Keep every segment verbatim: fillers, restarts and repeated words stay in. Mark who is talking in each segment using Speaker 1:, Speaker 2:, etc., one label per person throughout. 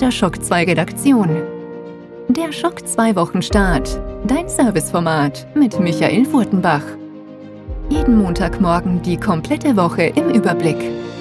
Speaker 1: der Schock zwei Redaktion. Der Schock zwei Wochenstart. Dein Serviceformat mit Michael Furtenbach. Jeden Montagmorgen die komplette Woche im Überblick.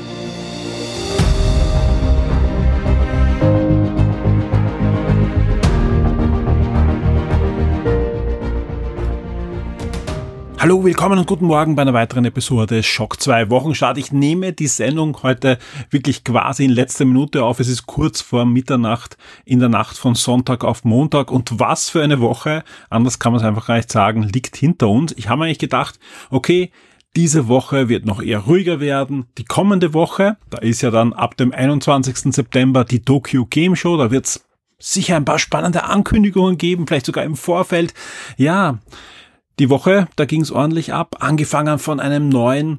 Speaker 2: Hallo, willkommen und guten Morgen bei einer weiteren Episode Schock zwei Wochenstart. Ich nehme die Sendung heute wirklich quasi in letzter Minute auf. Es ist kurz vor Mitternacht in der Nacht von Sonntag auf Montag. Und was für eine Woche, anders kann man es einfach gar nicht sagen, liegt hinter uns. Ich habe mir eigentlich gedacht, okay, diese Woche wird noch eher ruhiger werden. Die kommende Woche, da ist ja dann ab dem einundzwanzigsten September die Tokyo Game Show. Da wird es sicher ein paar spannende Ankündigungen geben, vielleicht sogar im Vorfeld. Ja, die Woche, da ging es ordentlich ab, angefangen von einem neuen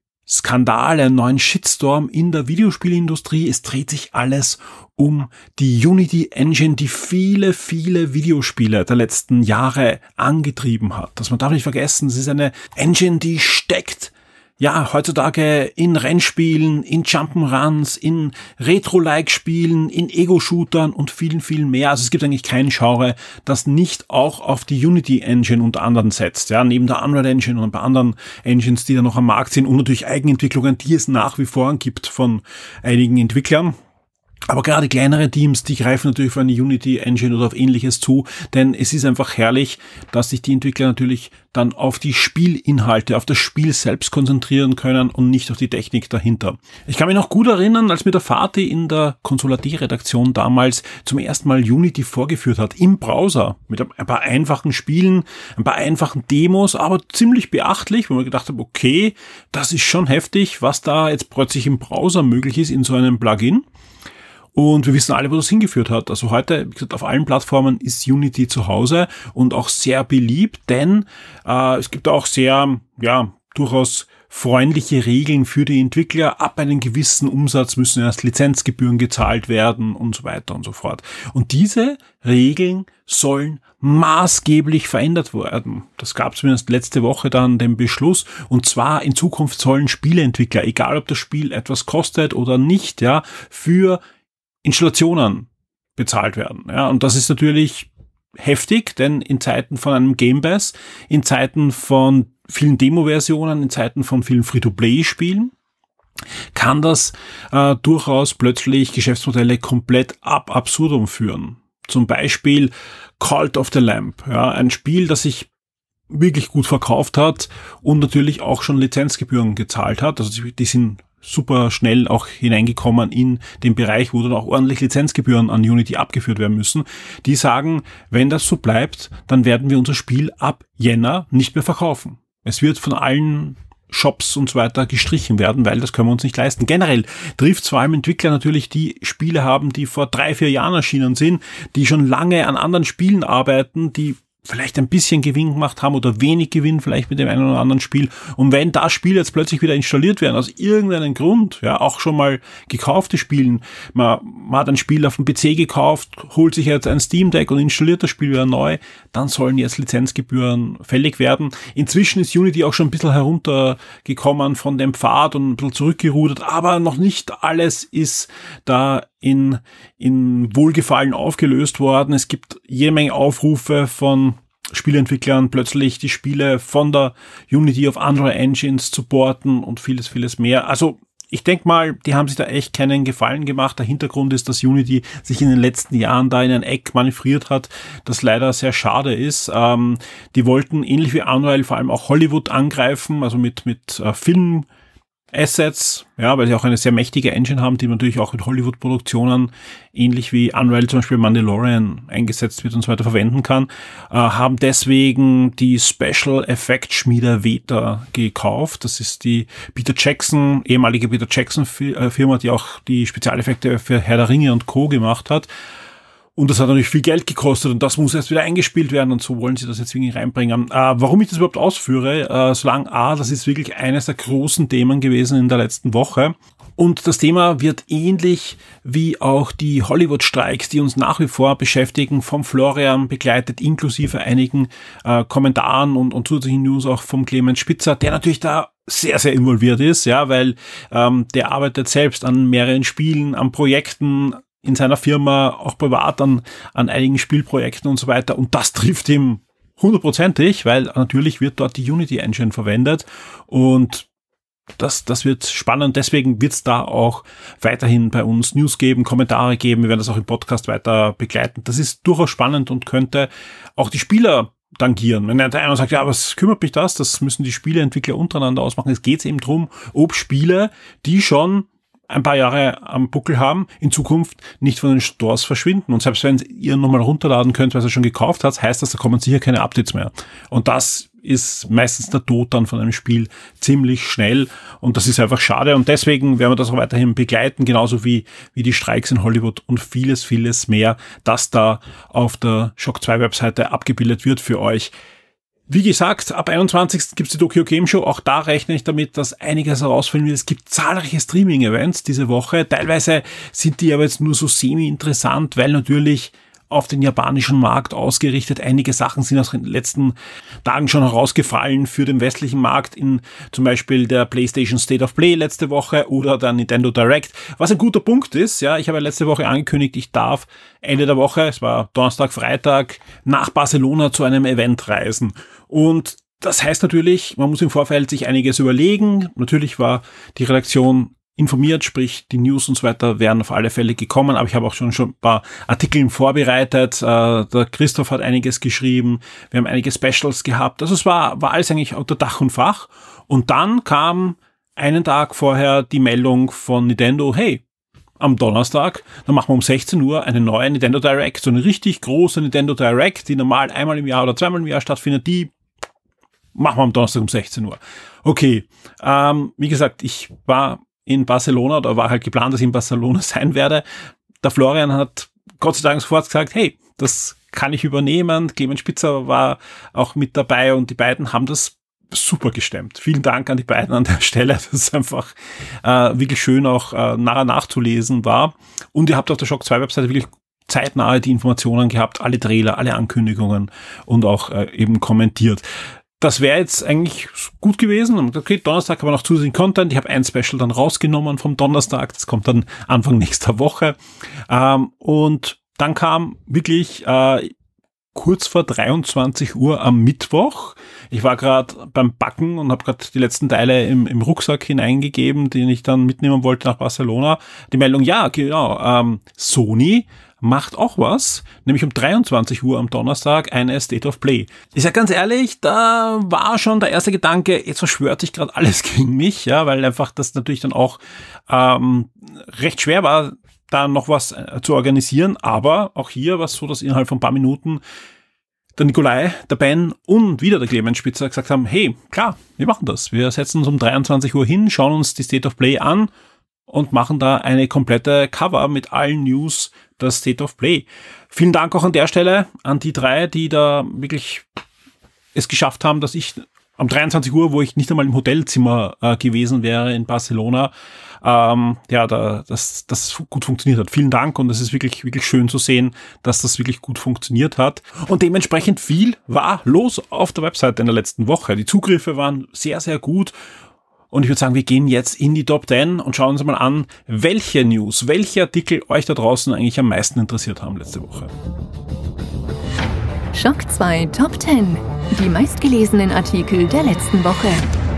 Speaker 2: Skandal, einem neuen Shitstorm in der Videospielindustrie. Es dreht sich alles um die Unity Engine, die viele, viele Videospiele der letzten Jahre angetrieben hat. Das man darf nicht vergessen, es ist eine Engine, die steckt ja heutzutage in Rennspielen, in Jump'n'Runs, in Retro-like-Spielen, in Ego-Shootern und vielen, vielen mehr. Also es gibt eigentlich kein Genre, das nicht auch auf die Unity Engine unter anderem setzt. Ja, neben der Unreal Engine und ein paar anderen Engines, die da noch am Markt sind und natürlich Eigenentwicklungen, die es nach wie vor gibt von einigen Entwicklern. Aber gerade kleinere Teams, die greifen natürlich auf eine Unity Engine oder auf Ähnliches zu, denn es ist einfach herrlich, dass sich die Entwickler natürlich dann auf die Spielinhalte, auf das Spiel selbst konzentrieren können und nicht auf die Technik dahinter. Ich kann mich noch gut erinnern, als mir der Vati in der Consola D-Redaktion damals zum ersten Mal Unity vorgeführt hat, im Browser, mit ein paar einfachen Spielen, ein paar einfachen Demos, aber ziemlich beachtlich, wo man gedacht habe, okay, das ist schon heftig, was da jetzt plötzlich im Browser möglich ist in so einem Plugin. Und wir wissen alle, wo das hingeführt hat. Also heute, wie gesagt, auf allen Plattformen ist Unity zu Hause und auch sehr beliebt, denn äh, es gibt auch sehr, ja, durchaus freundliche Regeln für die Entwickler. Ab einem gewissen Umsatz müssen erst Lizenzgebühren gezahlt werden und so weiter und so fort. Und diese Regeln sollen maßgeblich verändert werden. Das gab zumindest letzte Woche dann den Beschluss. Und zwar in Zukunft sollen Spieleentwickler, egal ob das Spiel etwas kostet oder nicht, ja, für Installationen bezahlt werden. Ja, und das ist natürlich heftig, denn in Zeiten von einem Game Pass, in Zeiten von vielen Demo-Versionen, in Zeiten von vielen Free-to-Play-Spielen, kann das äh, durchaus plötzlich Geschäftsmodelle komplett ab absurdum führen. Zum Beispiel Cult of the Lamp, ja, ein Spiel, das sich wirklich gut verkauft hat und natürlich auch schon Lizenzgebühren gezahlt hat. Also die, die sind super schnell auch hineingekommen in den Bereich, wo dann auch ordentlich Lizenzgebühren an Unity abgeführt werden müssen. Die sagen, wenn das so bleibt, dann werden wir unser Spiel ab Jänner nicht mehr verkaufen. Es wird von allen Shops und so weiter gestrichen werden, weil das können wir uns nicht leisten. Generell trifft es vor allem Entwickler natürlich, die Spiele haben, die vor drei, vier Jahren erschienen sind, die schon lange an anderen Spielen arbeiten, die vielleicht ein bisschen Gewinn gemacht haben oder wenig Gewinn vielleicht mit dem einen oder anderen Spiel. Und wenn das Spiel jetzt plötzlich wieder installiert werden, aus irgendeinem Grund, ja, auch schon mal gekaufte Spielen, man, man hat ein Spiel auf dem P C gekauft, holt sich jetzt ein Steam Deck und installiert das Spiel wieder neu, dann sollen jetzt Lizenzgebühren fällig werden. Inzwischen ist Unity auch schon ein bisschen heruntergekommen von dem Pfad und ein bisschen zurückgerudert, aber noch nicht alles ist da in, in Wohlgefallen aufgelöst worden. Es gibt jede Menge Aufrufe von Spieleentwicklern, plötzlich die Spiele von der Unity auf andere Engines zu porten und vieles, vieles mehr. Also ich denke mal, die haben sich da echt keinen Gefallen gemacht. Der Hintergrund ist, dass Unity sich in den letzten Jahren da in ein Eck manövriert hat, das leider sehr schade ist. Ähm, die wollten ähnlich wie Unreal vor allem auch Hollywood angreifen, also mit, mit äh, Film Assets, ja, weil sie auch eine sehr mächtige Engine haben, die natürlich auch in Hollywood-Produktionen, ähnlich wie Unreal zum Beispiel Mandalorian eingesetzt wird und so weiter, verwenden kann, äh, haben deswegen die Special Effect Schmiede Veta gekauft. Das ist die Peter Jackson, ehemalige Peter Jackson Firma, die auch die Spezialeffekte für Herr der Ringe und Co. gemacht hat. Und das hat natürlich viel Geld gekostet und das muss erst wieder eingespielt werden und so wollen sie das jetzt irgendwie reinbringen. Äh, warum ich das überhaupt ausführe, äh, solange A, das ist wirklich eines der großen Themen gewesen in der letzten Woche. Und das Thema wird ähnlich wie auch die Hollywood-Streiks, die uns nach wie vor beschäftigen, vom Florian begleitet, inklusive einigen äh, Kommentaren und, und zusätzlichen News auch vom Clemens Spitzer, der natürlich da sehr, sehr involviert ist, ja, weil ähm, der arbeitet selbst an mehreren Spielen, an Projekten, in seiner Firma, auch privat an, an einigen Spielprojekten und so weiter. Und das trifft ihm hundertprozentig, weil natürlich wird dort die Unity Engine verwendet und das, das wird spannend. Deswegen wird es da auch weiterhin bei uns News geben, Kommentare geben. Wir werden das auch im Podcast weiter begleiten. Das ist durchaus spannend und könnte auch die Spieler tangieren. Wenn der eine sagt, ja, was kümmert mich das? Das müssen die Spieleentwickler untereinander ausmachen. Es geht eben drum, ob Spiele, die schon ein paar Jahre am Buckel haben, in Zukunft nicht von den Stores verschwinden. Und selbst wenn ihr nochmal runterladen könnt, weil ihr schon gekauft habt, heißt das, da kommen sicher keine Updates mehr. Und das ist meistens der Tod dann von einem Spiel ziemlich schnell. Und das ist einfach schade. Und deswegen werden wir das auch weiterhin begleiten, genauso wie, wie die Streiks in Hollywood und vieles, vieles mehr, das da auf der Shock zwei Webseite abgebildet wird für euch. Wie gesagt, ab einundzwanzigsten gibt's die Tokyo Game Show. Auch da rechne ich damit, dass einiges herausfallen wird. Es gibt zahlreiche Streaming-Events diese Woche. Teilweise sind die aber jetzt nur so semi-interessant, weil natürlich auf den japanischen Markt ausgerichtet. Einige Sachen sind aus den letzten Tagen schon herausgefallen für den westlichen Markt, in zum Beispiel der PlayStation State of Play letzte Woche oder der Nintendo Direct. Was ein guter Punkt ist, ja, ich habe ja letzte Woche angekündigt, ich darf Ende der Woche, es war Donnerstag, Freitag, nach Barcelona zu einem Event reisen. Und das heißt natürlich, man muss im Vorfeld sich einiges überlegen. Natürlich war die Redaktion informiert, sprich die News und so weiter wären auf alle Fälle gekommen, aber ich habe auch schon schon ein paar Artikel vorbereitet. Äh, der Christoph hat einiges geschrieben, wir haben einige Specials gehabt. Also es war war alles eigentlich unter Dach und Fach. Und dann kam einen Tag vorher die Meldung von Nintendo, hey, am Donnerstag, dann machen wir um sechzehn Uhr eine neue Nintendo Direct, so eine richtig große Nintendo Direct, die normal einmal im Jahr oder zweimal im Jahr stattfindet, die machen wir am Donnerstag um sechzehn Uhr. Okay, ähm, wie gesagt, ich war in Barcelona, oder war halt geplant, dass ich in Barcelona sein werde. Der Florian hat Gott sei Dank sofort gesagt, hey, das kann ich übernehmen. Clemens Spitzer war auch mit dabei und die beiden haben das super gestemmt. Vielen Dank an die beiden an der Stelle, dass es einfach äh, wirklich schön auch äh, nachher nachzulesen war. Und ihr habt auf der Shock zwei Webseite wirklich zeitnahe die Informationen gehabt, alle Trailer, alle Ankündigungen und auch äh, eben kommentiert. Das wäre jetzt eigentlich gut gewesen. Okay, Donnerstag haben wir noch zusätzlichen Content. Ich habe ein Special dann rausgenommen vom Donnerstag. Das kommt dann Anfang nächster Woche. Ähm, und dann kam wirklich äh, kurz vor dreiundzwanzig Uhr am Mittwoch. Ich war gerade beim Backen und habe gerade die letzten Teile im, im Rucksack hineingegeben, den ich dann mitnehmen wollte nach Barcelona. Die Meldung, ja, genau, ähm, Sony macht auch was, nämlich um dreiundzwanzig Uhr am Donnerstag eine State of Play. Ich sag ganz ehrlich, da war schon der erste Gedanke, jetzt verschwört sich gerade alles gegen mich, ja, weil einfach das natürlich dann auch ähm, recht schwer war, da noch was äh, zu organisieren, aber auch hier war es so, dass innerhalb von ein paar Minuten der Nikolai, der Ben und wieder der Clemens Spitzer gesagt haben, hey, klar, wir machen das. Wir setzen uns um dreiundzwanzig Uhr hin, schauen uns die State of Play an und machen da eine komplette Cover mit allen News der State of Play. Vielen Dank auch an der Stelle an die drei, die da wirklich es geschafft haben, dass ich am dreiundzwanzig Uhr, wo ich nicht einmal im Hotelzimmer äh, gewesen wäre in Barcelona, ähm, ja, da, dass das gut funktioniert hat. Vielen Dank und es ist wirklich, wirklich schön zu sehen, dass das wirklich gut funktioniert hat. Und dementsprechend viel war los auf der Webseite in der letzten Woche. Die Zugriffe waren sehr, sehr gut. Und ich würde sagen, wir gehen jetzt in die Top zehn und schauen uns mal an, welche News, welche Artikel euch da draußen eigentlich am meisten interessiert haben letzte Woche.
Speaker 1: Shock zwei Top zehn. Die meistgelesenen Artikel der letzten Woche.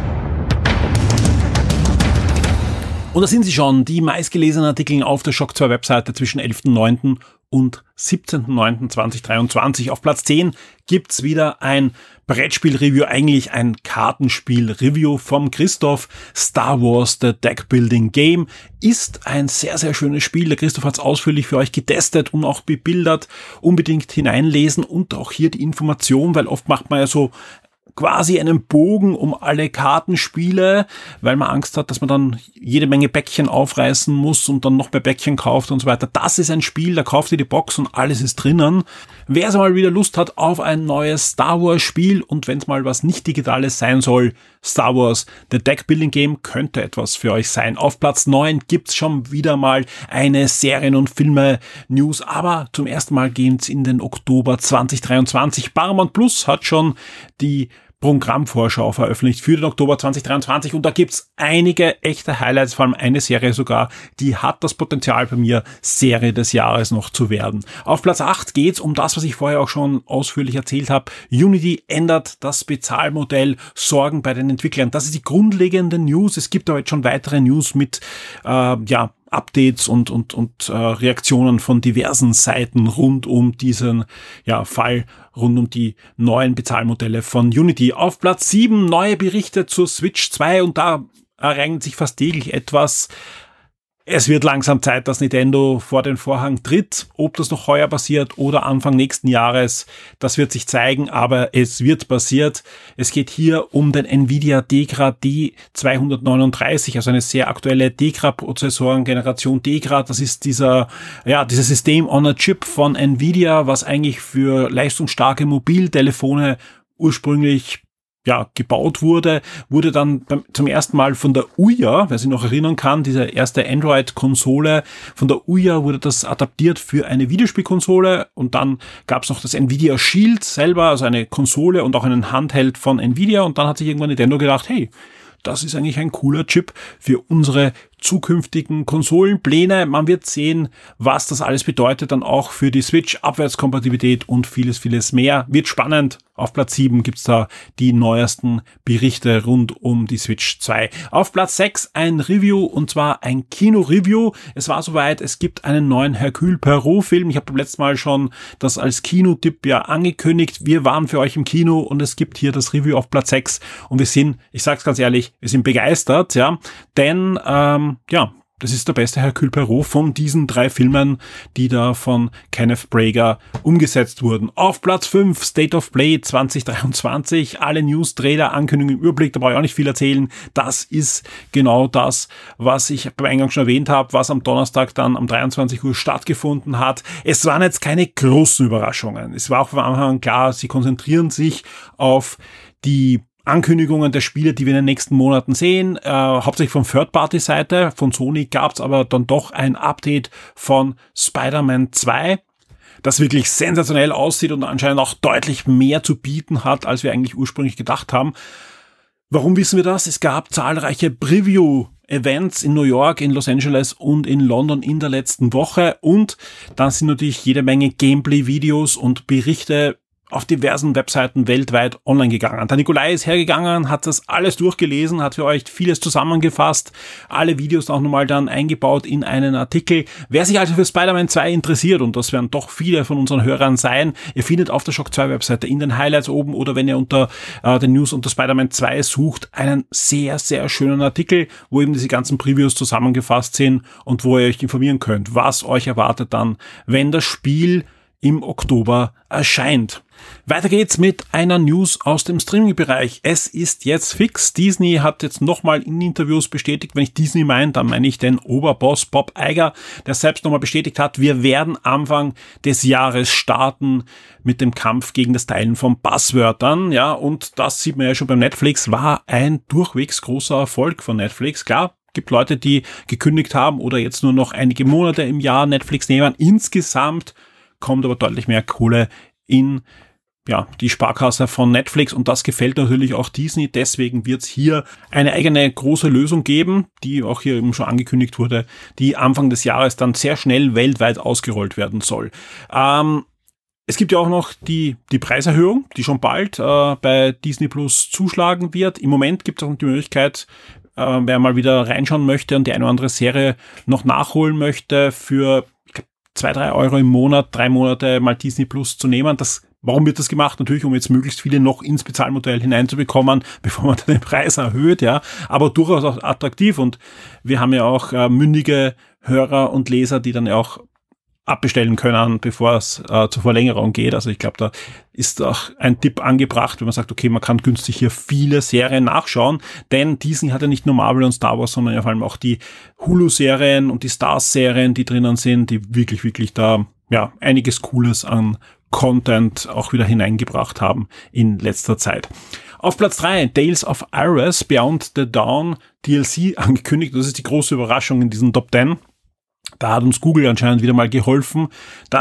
Speaker 2: Und da sind sie schon, die meistgelesenen Artikel auf der Shock zwei Webseite zwischen elften neunten und siebzehnten neunten zweitausendzweiundzwanzig. Auf Platz zehn gibt's wieder ein Brettspiel-Review, eigentlich ein Kartenspiel-Review vom Christoph. Star Wars The Deck Building Game ist ein sehr, sehr schönes Spiel. Der Christoph hat's ausführlich für euch getestet und auch bebildert. Unbedingt hineinlesen und auch hier die Information, weil oft macht man ja so quasi einen Bogen um alle Kartenspiele, weil man Angst hat, dass man dann jede Menge Päckchen aufreißen muss und dann noch mehr Päckchen kauft und so weiter. Das ist ein Spiel, da kauft ihr die Box und alles ist drinnen. Wer es mal wieder Lust hat auf ein neues Star Wars Spiel und wenn es mal was nicht Digitales sein soll, Star Wars The Deck Building Game könnte etwas für euch sein. Auf Platz neun gibt's schon wieder mal eine Serien- und Filme-News, aber zum ersten Mal geht's in den Oktober zweitausenddreiundzwanzig. Paramount Plus hat schon die Programmvorschau veröffentlicht für den Oktober zwanzig dreiundzwanzig und da gibt's einige echte Highlights, vor allem eine Serie sogar, die hat das Potenzial bei mir, Serie des Jahres noch zu werden. Auf Platz acht geht's um das, was ich vorher auch schon ausführlich erzählt habe. Unity ändert das Bezahlmodell, Sorgen bei den Entwicklern. Das ist die grundlegende News. Es gibt aber jetzt schon weitere News mit, äh, ja, Updates und und und äh, Reaktionen von diversen Seiten rund um diesen ja Fall, rund um die neuen Bezahlmodelle von Unity. Auf Platz sieben neue Berichte zur Switch zwei und da ereignet sich fast täglich etwas. Es wird langsam Zeit, dass Nintendo vor den Vorhang tritt. Ob das noch heuer passiert oder Anfang nächsten Jahres, das wird sich zeigen, aber es wird passiert. Es geht hier um den Nvidia Tegra D zweihundertneununddreißig, also eine sehr aktuelle Tegra-Prozessoren-Generation Tegra. Das ist dieser, ja, dieses System on a Chip von Nvidia, was eigentlich für leistungsstarke Mobiltelefone ursprünglich ja, gebaut wurde, wurde dann beim, zum ersten Mal von der Ouya, wer sich noch erinnern kann, diese erste Android-Konsole, von der Ouya wurde das adaptiert für eine Videospielkonsole und dann gab es noch das Nvidia Shield selber, also eine Konsole und auch einen Handheld von Nvidia und dann hat sich irgendwann Nintendo gedacht, hey, das ist eigentlich ein cooler Chip für unsere zukünftigen Konsolenpläne. Man wird sehen, was das alles bedeutet, dann auch für die Switch, Abwärtskompatibilität und vieles, vieles mehr. Wird spannend. Auf Platz sieben gibt's da die neuesten Berichte rund um die Switch zwei. Auf Platz sechs ein Review und zwar ein Kino-Review. Es war soweit, es gibt einen neuen Hercule Poirot-Film. Ich habe beim letzten Mal schon das als Kinotipp ja angekündigt. Wir waren für euch im Kino und es gibt hier das Review auf Platz sechs und wir sind, ich sag's ganz ehrlich, wir sind begeistert, ja, denn ähm, ja, das ist der beste Hercule Poirot von diesen drei Filmen, die da von Kenneth Branagh umgesetzt wurden. Auf Platz fünf State of Play zwanzig dreiundzwanzig, alle News, Trailer, Ankündigungen im Überblick, da brauche ich auch nicht viel erzählen. Das ist genau das, was ich beim Eingang schon erwähnt habe, was am Donnerstag dann um dreiundzwanzig Uhr stattgefunden hat. Es waren jetzt keine großen Überraschungen. Es war auch von Anfang an klar, sie konzentrieren sich auf die Ankündigungen der Spiele, die wir in den nächsten Monaten sehen, äh, hauptsächlich von Third-Party-Seite. Von Sony gab es aber dann doch ein Update von Spider-Man zwei, das wirklich sensationell aussieht und anscheinend auch deutlich mehr zu bieten hat, als wir eigentlich ursprünglich gedacht haben. Warum wissen wir das? Es gab zahlreiche Preview-Events in New York, in Los Angeles und in London in der letzten Woche und dann sind natürlich jede Menge Gameplay-Videos und Berichte auf diversen Webseiten weltweit online gegangen. Der Nikolai ist hergegangen, hat das alles durchgelesen, hat für euch vieles zusammengefasst, alle Videos auch nochmal dann eingebaut in einen Artikel. Wer sich also für Spider-Man zwei interessiert, und das werden doch viele von unseren Hörern sein, ihr findet auf der Shock zwei Webseite in den Highlights oben oder wenn ihr unter äh, den News unter Spider-Man zwei sucht, einen sehr, sehr schönen Artikel, wo eben diese ganzen Previews zusammengefasst sind und wo ihr euch informieren könnt, was euch erwartet dann, wenn das Spiel im Oktober erscheint. Weiter geht's mit einer News aus dem Streaming-Bereich. Es ist jetzt fix. Disney hat jetzt nochmal in Interviews bestätigt, wenn ich Disney meine, dann meine ich den Oberboss Bob Iger, der selbst nochmal bestätigt hat, wir werden Anfang des Jahres starten mit dem Kampf gegen das Teilen von Passwörtern. Ja, und das sieht man ja schon beim Netflix, war ein durchwegs großer Erfolg von Netflix. Klar, gibt Leute, die gekündigt haben oder jetzt nur noch einige Monate im Jahr Netflix nehmen. Insgesamt kommt aber deutlich mehr Kohle in ja, die Sparkasse von Netflix und das gefällt natürlich auch Disney. Deswegen wird es hier eine eigene große Lösung geben, die auch hier eben schon angekündigt wurde, die Anfang des Jahres dann sehr schnell weltweit ausgerollt werden soll. Ähm, es gibt ja auch noch die die Preiserhöhung, die schon bald äh, bei Disney Plus zuschlagen wird. Im Moment gibt es auch die Möglichkeit, äh, wer mal wieder reinschauen möchte und die eine oder andere Serie noch nachholen möchte, für zwei, drei Euro im Monat, drei Monate mal Disney Plus zu nehmen. Das, warum wird das gemacht? Natürlich, um jetzt möglichst viele noch ins Bezahlmodell hineinzubekommen, bevor man den Preis erhöht, ja. Aber durchaus auch attraktiv und wir haben ja auch äh, mündige Hörer und Leser, die dann ja auch abbestellen können, bevor es äh, zur Verlängerung geht. Also ich glaube, da ist auch ein Tipp angebracht, wenn man sagt, okay, man kann günstig hier viele Serien nachschauen, denn Disney hat ja nicht nur Marvel und Star Wars, sondern ja vor allem auch die Hulu-Serien und die Stars-Serien, die drinnen sind, die wirklich, wirklich da ja einiges Cooles an Content auch wieder hineingebracht haben in letzter Zeit. Auf Platz drei, Tales of Ares, Beyond the Dawn, D L C angekündigt. Das ist die große Überraschung in diesen Top zehn. Da hat uns Google anscheinend wieder mal geholfen. Da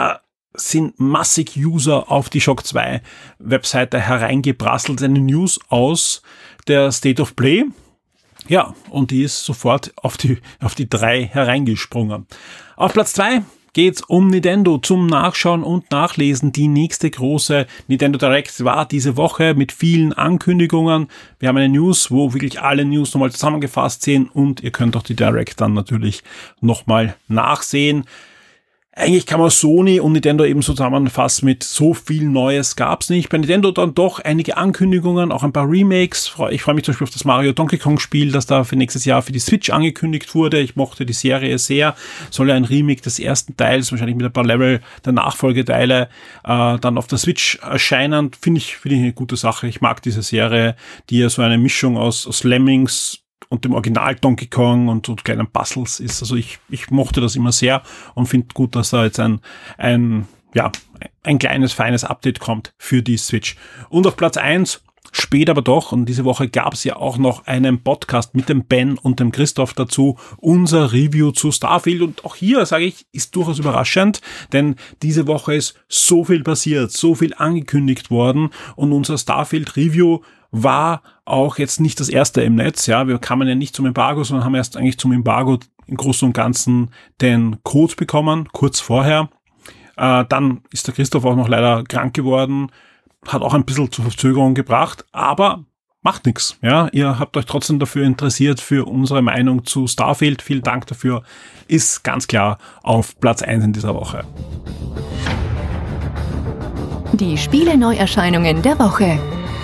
Speaker 2: sind massig User auf die Shock zwei Webseite hereingeprasselt, eine News aus der State of Play. Ja, und die ist sofort auf die, auf die drei hereingesprungen. Auf Platz zwei geht's um Nintendo zum Nachschauen und Nachlesen. Die nächste große Nintendo Direct war diese Woche mit vielen Ankündigungen. Wir haben eine News, wo wirklich alle News nochmal zusammengefasst sind und ihr könnt auch die Direct dann natürlich nochmal nachsehen. Eigentlich kann man Sony und Nintendo eben so zusammenfassen mit so viel Neues gab's nicht. Bei Nintendo dann doch einige Ankündigungen, auch ein paar Remakes. Ich freue mich zum Beispiel auf das Mario Donkey Kong Spiel, das da für nächstes Jahr für die Switch angekündigt wurde. Ich mochte die Serie sehr. Soll ja ein Remake des ersten Teils, wahrscheinlich mit ein paar Level der Nachfolgeteile, äh, dann auf der Switch erscheinen. Finde ich, finde ich eine gute Sache. Ich mag diese Serie, die ja so eine Mischung aus, aus Lemmings und dem Original Donkey Kong und, und kleinen Puzzles ist. Also ich, ich mochte das immer sehr und finde gut, dass da jetzt ein, ein, ja, ein kleines, feines Update kommt für die Switch. Und auf Platz eins, spät aber doch, und diese Woche gab es ja auch noch einen Podcast mit dem Ben und dem Christoph dazu, unser Review zu Starfield. Und auch hier, sage ich, ist durchaus überraschend, denn diese Woche ist so viel passiert, so viel angekündigt worden und unser Starfield Review war auch jetzt nicht das erste im Netz. Ja, wir kamen ja nicht zum Embargo, sondern haben erst eigentlich zum Embargo im Großen und Ganzen den Code bekommen, kurz vorher. Äh, dann ist der Christoph auch noch leider krank geworden, hat auch ein bisschen zur Verzögerung gebracht, aber macht nichts. Ja, ihr habt euch trotzdem dafür interessiert, für unsere Meinung zu Starfield. Vielen Dank dafür. Ist ganz klar auf Platz eins in dieser Woche.
Speaker 1: Die Spiele-Neuerscheinungen der Woche.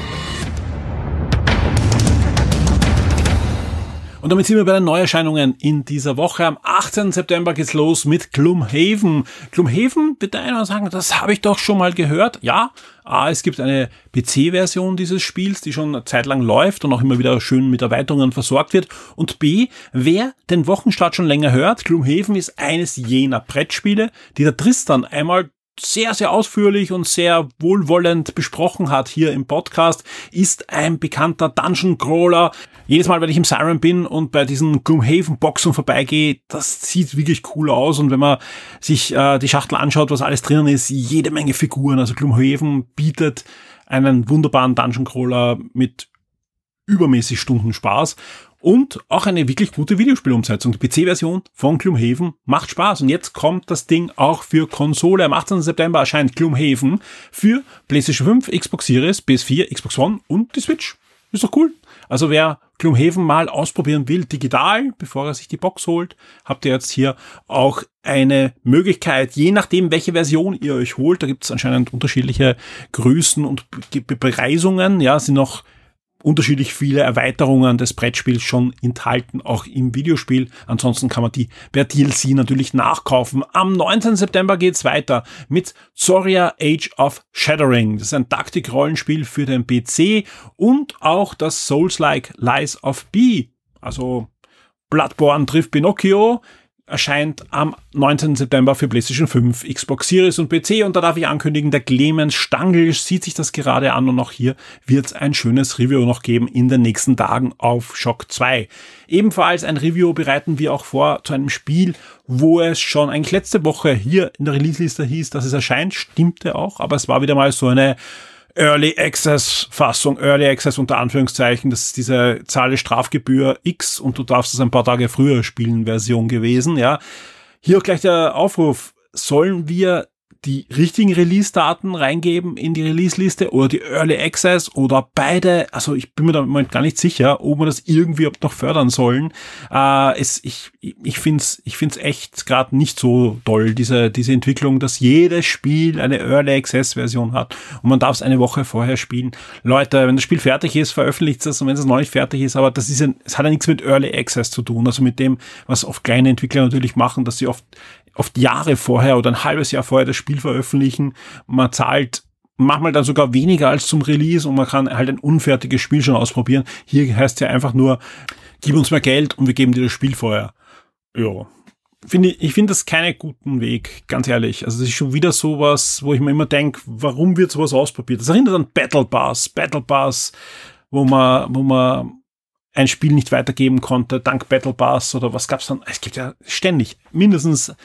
Speaker 2: Und damit sind wir bei den Neuerscheinungen in dieser Woche. Am achtzehnten September geht's los mit Gloomhaven. Gloomhaven, bitte einer sagen, das habe ich doch schon mal gehört. Ja, A, es gibt eine P C-Version dieses Spiels, die schon eine Zeit lang läuft und auch immer wieder schön mit Erweiterungen versorgt wird. Und B, wer den Wochenstart schon länger hört, Gloomhaven ist eines jener Brettspiele, die der Tristan einmal sehr, sehr ausführlich und sehr wohlwollend besprochen hat hier im Podcast, ist ein bekannter Dungeon Crawler. Jedes Mal, wenn ich im Siren bin und bei diesen Gloomhaven-Boxen vorbeigehe, das sieht wirklich cool aus. Und wenn man sich äh, die Schachtel anschaut, was alles drinnen ist, jede Menge Figuren. Also Gloomhaven bietet einen wunderbaren Dungeon Crawler mit übermäßig Stunden Spaß. Und auch eine wirklich gute Videospielumsetzung. Die P C-Version von Gloomhaven macht Spaß. Und jetzt kommt das Ding auch für Konsole. Am achtzehnten September erscheint Gloomhaven für PlayStation fünf, Xbox Series, P S vier, Xbox One und die Switch. Ist doch cool. Also wer Gloomhaven mal ausprobieren will, digital, bevor er sich die Box holt, habt ihr jetzt hier auch eine Möglichkeit, je nachdem, welche Version ihr euch holt. Da gibt es anscheinend unterschiedliche Größen und Bepreisungen. Ja, sind noch unterschiedlich viele Erweiterungen des Brettspiels schon enthalten, auch im Videospiel. Ansonsten kann man die per D L C natürlich nachkaufen. Am neunzehnten September geht's weiter mit Zoria Age of Shattering. Das ist ein Taktik-Rollenspiel für den P C und auch das Souls-like Lies of P. Also Bloodborne trifft Pinocchio. Erscheint am neunzehnten September für PlayStation fünf, Xbox Series und P C. Und da darf ich ankündigen, der Clemens Stangl sieht sich das gerade an und auch hier wird es ein schönes Review noch geben in den nächsten Tagen auf Shock zwei. Ebenfalls ein Review bereiten wir auch vor zu einem Spiel, wo es schon eigentlich letzte Woche hier in der Release-Liste hieß, dass es erscheint. Stimmte auch, aber es war wieder mal so eine Early Access Fassung, Early Access unter Anführungszeichen, das ist diese Zahle Strafgebühr X und du darfst es ein paar Tage früher spielen Version gewesen, ja. Hier auch gleich der Aufruf, sollen wir die richtigen Release-Daten reingeben in die Release-Liste oder die Early Access oder beide? Also ich bin mir da im Moment gar nicht sicher, ob wir das irgendwie noch fördern sollen. Äh, es, ich ich finde es ich find's echt gerade nicht so toll, diese diese Entwicklung, dass jedes Spiel eine Early Access-Version hat und man darf es eine Woche vorher spielen. Leute, wenn das Spiel fertig ist, veröffentlicht es und wenn es noch nicht fertig ist, aber das ist ein, es hat ja nichts mit Early Access zu tun, also mit dem, was oft kleine Entwickler natürlich machen, dass sie oft oft Jahre vorher oder ein halbes Jahr vorher das Spiel veröffentlichen. Man zahlt manchmal dann sogar weniger als zum Release und man kann halt ein unfertiges Spiel schon ausprobieren. Hier heißt ja einfach nur, gib uns mehr Geld und wir geben dir das Spiel vorher. Ja, finde ich, ich finde das keinen guten Weg, ganz ehrlich. Also das ist schon wieder sowas, wo ich mir immer denke, warum wird sowas ausprobiert? Das erinnert an Battle Pass, Battle Pass, wo man, wo man ein Spiel nicht weitergeben konnte, dank Battle Pass oder was gab's dann? Es gibt ja ständig mindestens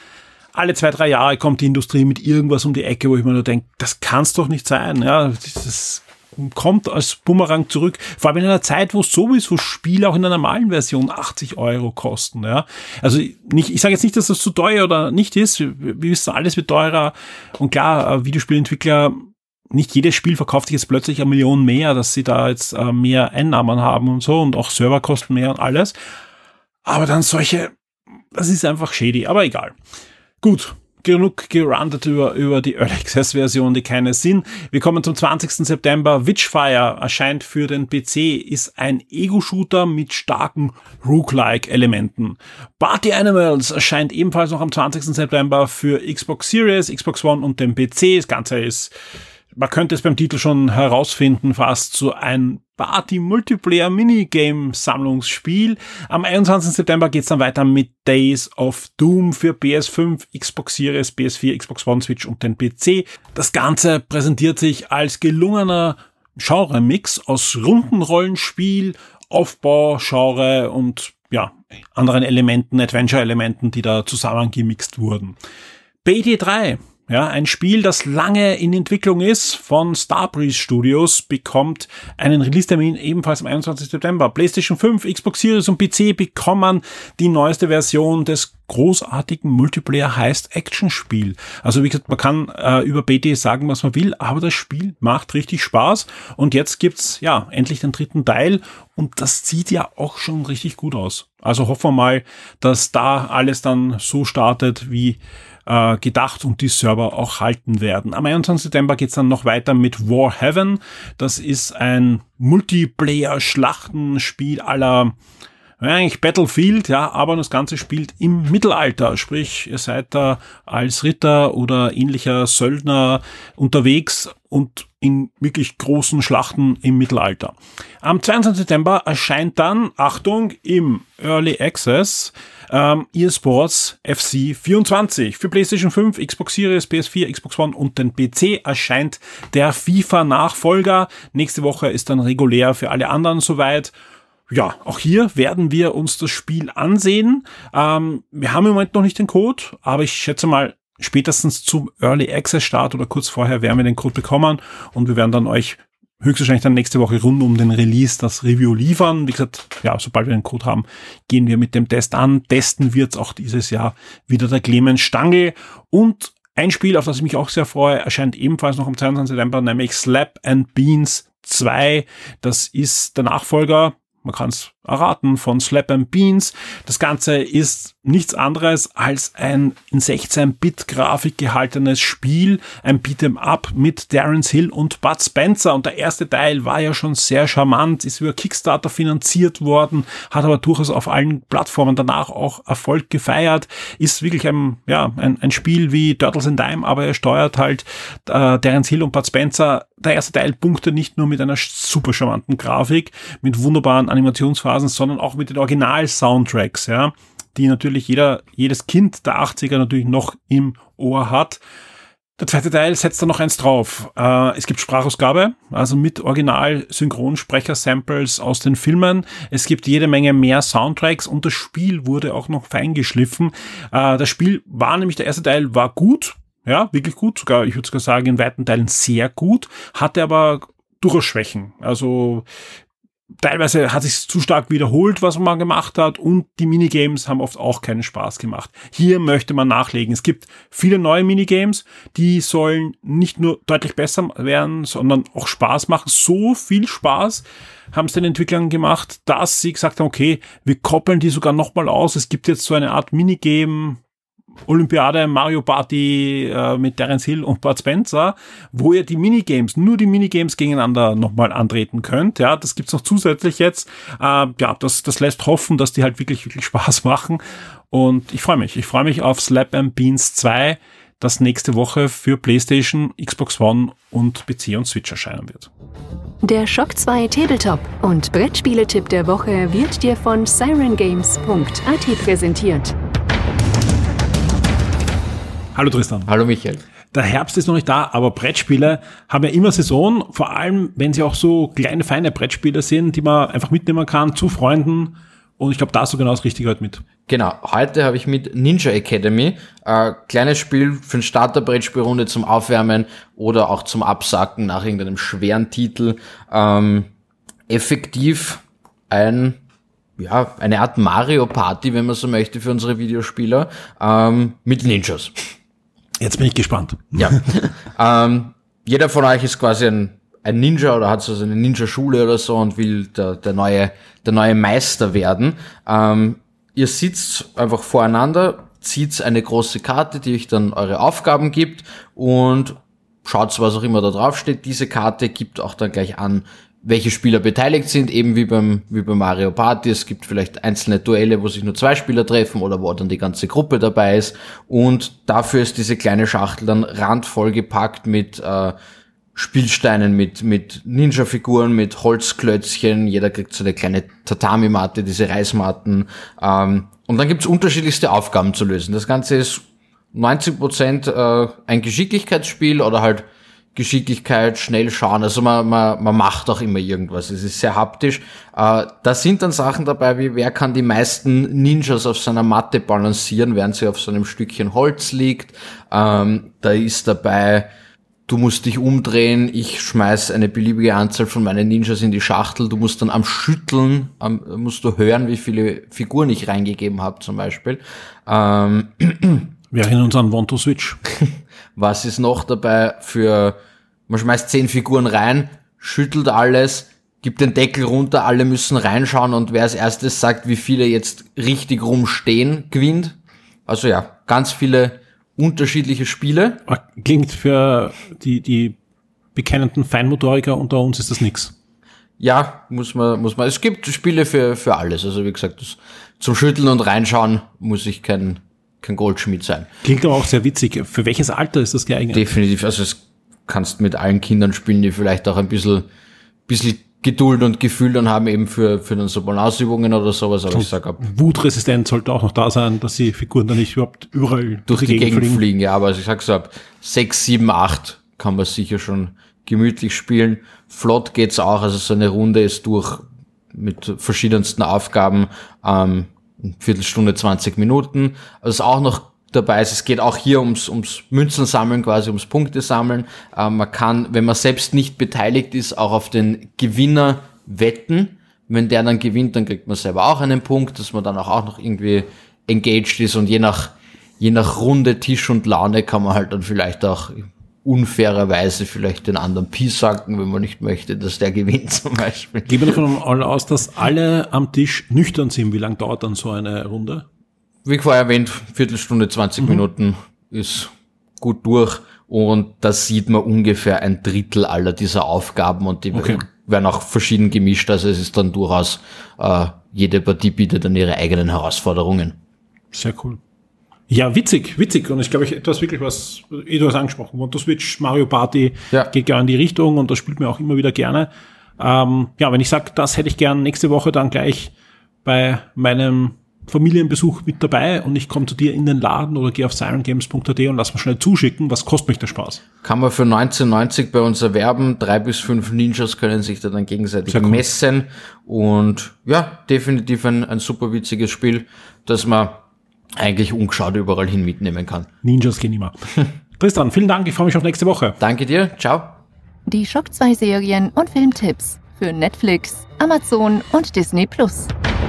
Speaker 2: alle zwei, drei Jahre kommt die Industrie mit irgendwas um die Ecke, wo ich mir nur denke, das kann's doch nicht sein. Ja, das kommt als Bumerang zurück. Vor allem in einer Zeit, wo sowieso Spiele auch in der normalen Version achtzig Euro kosten. Ja, also nicht, ich sage jetzt nicht, dass das zu teuer oder nicht ist. Wir wissen, alles wird teurer. Und klar, Videospielentwickler, nicht jedes Spiel verkauft sich jetzt plötzlich eine Million mehr, dass sie da jetzt äh, mehr Einnahmen haben und so und auch Server kosten mehr und alles. Aber dann solche, das ist einfach shady, aber egal. Gut, genug gerandet über, über die Early Access Version, die keine sind. Wir kommen zum zwanzigsten September. Witchfire erscheint für den P C, ist ein Ego-Shooter mit starken Roguelike-Elementen. Party Animals erscheint ebenfalls noch am zwanzigsten September für Xbox Series, Xbox One und den P C. Das Ganze ist, man könnte es beim Titel schon herausfinden, fast so ein Party-Multiplayer-Minigame-Sammlungsspiel. Am einundzwanzigsten September geht's dann weiter mit Days of Doom für P S fünf, Xbox Series, P S vier, Xbox One, Switch und den P C. Das Ganze präsentiert sich als gelungener Genre-Mix aus Rundenrollenspiel, Aufbau, Genre und ja, anderen Elementen, Adventure-Elementen, die da zusammengemixt wurden. Payday drei. Ja, ein Spiel, das lange in Entwicklung ist, von Starbreeze Studios, bekommt einen Release-Termin ebenfalls am einundzwanzigsten September. PlayStation fünf, Xbox Series und P C bekommen die neueste Version des großartigen Multiplayer-Heist-Action-Spiel. Also wie gesagt, man kann äh, über B D sagen, was man will, aber das Spiel macht richtig Spaß. Und jetzt gibt's ja endlich den dritten Teil und das sieht ja auch schon richtig gut aus. Also hoffen wir mal, dass da alles dann so startet, wie Äh, gedacht und die Server auch halten werden. Am einundzwanzigsten September geht's dann noch weiter mit War Heaven. Das ist ein Multiplayer-Schlachtenspiel à la ja, eigentlich Battlefield, ja, aber das Ganze spielt im Mittelalter. Sprich, ihr seid da als Ritter oder ähnlicher Söldner unterwegs und in wirklich großen Schlachten im Mittelalter. Am zweiundzwanzigsten September erscheint dann, Achtung, im Early Access ähm, eSports F C vierundzwanzig. Für PlayStation fünf, Xbox Series, P S vier, Xbox One und den P C erscheint der FIFA-Nachfolger. Nächste Woche ist dann regulär für alle anderen soweit. Ja, auch hier werden wir uns das Spiel ansehen. Ähm, wir haben im Moment noch nicht den Code, aber ich schätze mal, spätestens zum Early Access Start oder kurz vorher werden wir den Code bekommen und wir werden dann euch höchstwahrscheinlich dann nächste Woche rund um den Release das Review liefern. Wie gesagt, ja, sobald wir den Code haben, gehen wir mit dem Test an. Testen wird's auch dieses Jahr wieder der Clemens Stangl. Und ein Spiel, auf das ich mich auch sehr freue, erscheint ebenfalls noch am zweiundzwanzigsten September, nämlich Slap and Beans zwei. Das ist der Nachfolger, man kann es erraten, von Slap and Beans. Das Ganze ist nichts anderes als ein in sechzehn-Bit-Grafik gehaltenes Spiel, ein Beat'em-up mit Terence Hill und Bud Spencer. Und der erste Teil war ja schon sehr charmant, ist über Kickstarter finanziert worden, hat aber durchaus auf allen Plattformen danach auch Erfolg gefeiert. Ist wirklich ein, ja, ein, ein Spiel wie Turtles in Time, aber er steuert halt äh, Terence Hill und Bud Spencer. Der erste Teil punktet nicht nur mit einer super charmanten Grafik, mit wunderbaren Animationsphasen, sondern auch mit den Original-Soundtracks, ja, die natürlich jeder, jedes Kind der achtziger natürlich noch im Ohr hat. Der zweite Teil setzt da noch eins drauf. Äh, es gibt Sprachausgabe, also mit Original-Synchronsprecher-Samples aus den Filmen. Es gibt jede Menge mehr Soundtracks und das Spiel wurde auch noch feingeschliffen. Äh, das Spiel war nämlich, der erste Teil war gut, ja, wirklich gut, sogar, ich würde sogar sagen, in weiten Teilen sehr gut, hatte aber durchaus Schwächen. Also teilweise hat sich zu stark wiederholt, was man gemacht hat, und die Minigames haben oft auch keinen Spaß gemacht. Hier möchte man nachlegen. Es gibt viele neue Minigames, die sollen nicht nur deutlich besser werden, sondern auch Spaß machen. So viel Spaß haben es den Entwicklern gemacht, dass sie gesagt haben, okay, wir koppeln die sogar nochmal aus. Es gibt jetzt so eine Art Minigame, Olympiade, Mario Party äh, mit Terence Hill und Bud Spencer, wo ihr die Minigames, nur die Minigames gegeneinander nochmal antreten könnt. Ja, das gibt's noch zusätzlich jetzt. Äh, ja, das, das lässt hoffen, dass die halt wirklich, wirklich Spaß machen. Und ich freue mich. Ich freue mich auf Slap and Beans zwei, das nächste Woche für PlayStation, Xbox One und P C und Switch erscheinen wird.
Speaker 1: Der Shock zwei Tabletop und Brettspieletipp der Woche wird dir von siren games punkt a t präsentiert.
Speaker 2: Hallo Tristan.
Speaker 3: Hallo Michael.
Speaker 2: Der Herbst ist noch nicht da, aber Brettspiele haben ja immer Saison, vor allem wenn sie auch so kleine, feine Brettspiele sind, die man einfach mitnehmen kann zu Freunden Und ich glaube, da hast du genau das Richtige heute mit.
Speaker 3: Genau, heute habe ich mit Ninja Academy, äh, kleines Spiel für eine Starterbrettspielrunde zum Aufwärmen oder auch zum Absacken nach irgendeinem schweren Titel. Ähm, effektiv ein, ja, eine Art Mario Party, wenn man so möchte, für unsere Videospieler, ähm, mit Ninjas.
Speaker 2: Jetzt bin ich gespannt.
Speaker 3: Ja, ähm, jeder von euch ist quasi ein ein Ninja oder hat so eine Ninja-Schule oder so und will der, der neue, der neue Meister werden. Ähm, ihr sitzt einfach voreinander, zieht eine große Karte, die euch dann eure Aufgaben gibt und schaut, was auch immer da drauf steht. Diese Karte gibt auch dann gleich an, welche Spieler beteiligt sind, eben wie beim, wie beim Mario Party. Es gibt vielleicht einzelne Duelle, wo sich nur zwei Spieler treffen oder wo dann die ganze Gruppe dabei ist. Und dafür ist diese kleine Schachtel dann randvoll gepackt mit, äh, Spielsteinen, mit mit Ninja-Figuren, mit Holzklötzchen. Jeder kriegt so eine kleine Tatami-Matte, diese Reismatten. Ähm, und dann gibt's unterschiedlichste Aufgaben zu lösen. Das Ganze ist neunzig Prozent äh, ein Geschicklichkeitsspiel oder halt Geschicklichkeit, schnell schauen. Also man, man, man macht auch immer irgendwas. Es ist sehr haptisch. Äh, da sind dann Sachen dabei, wie wer kann die meisten Ninjas auf seiner Matte balancieren, während sie auf so einem Stückchen Holz liegt. Ähm, da ist dabei... Du musst dich umdrehen, ich schmeiß eine beliebige Anzahl von meinen Ninjas in die Schachtel, du musst dann am Schütteln, am, musst du hören, wie viele Figuren ich reingegeben habe zum Beispiel. Ähm,
Speaker 2: Wir erinnern uns an Want to Switch.
Speaker 3: Was ist noch dabei für, man schmeißt zehn Figuren rein, schüttelt alles, gibt den Deckel runter, alle müssen reinschauen und wer als erstes sagt, wie viele jetzt richtig rumstehen, gewinnt. Also ja, ganz viele unterschiedliche Spiele.
Speaker 2: Klingt für die, die bekennenden Feinmotoriker unter uns ist das nix.
Speaker 3: Ja, muss man, muss man. Es gibt Spiele für, für alles. Also wie gesagt, das, zum Schütteln und Reinschauen muss ich kein, kein Goldschmied sein.
Speaker 2: Klingt aber auch sehr witzig. Für welches Alter ist das geeignet?
Speaker 3: Definitiv. Also es kannst mit allen Kindern spielen, die vielleicht auch ein bisschen, bisschen Geduld und Gefühl dann haben eben für, für dann so Balanceübungen oder sowas, aber so, ich sag ab.
Speaker 2: Wutresistent sollte auch noch da sein, dass die Figuren dann nicht überhaupt überall
Speaker 3: durch die, die Gegend fliegen. fliegen. Ja, aber also ich sag so ab sechs, sieben, acht kann man sicher schon gemütlich spielen. Flott geht's auch, also so eine Runde ist durch mit verschiedensten Aufgaben, ähm, Viertelstunde, zwanzig Minuten. Also auch noch dabei ist, es geht auch hier ums, ums Münzen sammeln, quasi ums Punkte sammeln. Äh, man kann, wenn man selbst nicht beteiligt ist, auch auf den Gewinner wetten. Wenn der dann gewinnt, dann kriegt man selber auch einen Punkt, dass man dann auch, auch noch irgendwie engaged ist und je nach, je nach Runde, Tisch und Laune kann man halt dann vielleicht auch unfairerweise vielleicht den anderen piesacken, wenn man nicht möchte, dass der gewinnt zum Beispiel.
Speaker 2: Gehen wir davon aus, dass alle am Tisch nüchtern sind. Wie lange dauert dann so eine Runde?
Speaker 3: Wie vorher erwähnt, Viertelstunde, zwanzig mhm. Minuten ist gut durch und da sieht man ungefähr ein Drittel aller dieser Aufgaben und die okay. werden auch verschieden gemischt, also es ist dann durchaus, äh, jede Partie bietet dann ihre eigenen Herausforderungen.
Speaker 2: Sehr cool. Ja, witzig, witzig und ich glaube, ich etwas wirklich, was du hast angesprochen, Want to Switch, Mario Party, ja. geht ja in die Richtung und das spielt mir auch immer wieder gerne. Ähm, ja, wenn ich sage, das hätte ich gern nächste Woche dann gleich bei meinem Familienbesuch mit dabei und ich komme zu dir in den Laden oder gehe auf siren games punkt a t und lass mir schnell zuschicken. Was kostet mich der Spaß?
Speaker 3: Kann man für neunzehn neunzig bei uns erwerben. Drei bis fünf Ninjas können sich da dann gegenseitig cool. messen und ja, definitiv ein, ein super witziges Spiel, das man eigentlich ungeschaut überall hin mitnehmen kann.
Speaker 2: Ninjas gehen immer. Tristan, vielen Dank. Ich freue mich auf nächste Woche.
Speaker 3: Danke dir. Ciao.
Speaker 1: Die Shock zwei Serien und Filmtipps für Netflix, Amazon und Disney Plus.